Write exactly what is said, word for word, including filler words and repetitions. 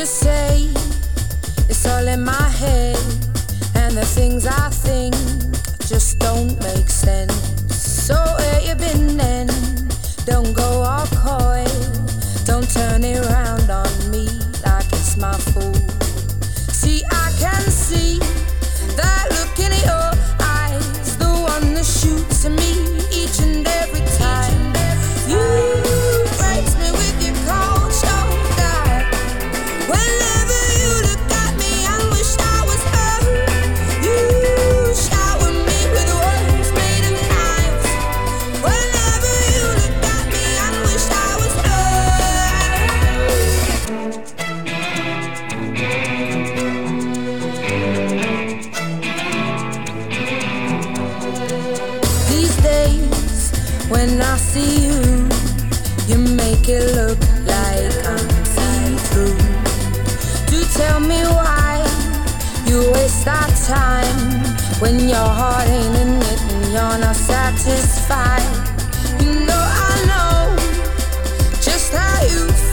You say it's all in my head, and the things I think just don't make sense. So where you been then? Don't go all coy. Don't turn it round on me like it's my fault. See, I can see that look in your eyes, the one that shoots at me each and every time. You breaks me with your cold shoulder. Whenever you look at me, I wish I was her. You shower me with words made of knives. Whenever you look at me, I wish I was these days, when I see you, you make it look like I'm see-through. Do tell me why you waste our time when your heart ain't in it and you're not satisfied. You know I know just how you feel.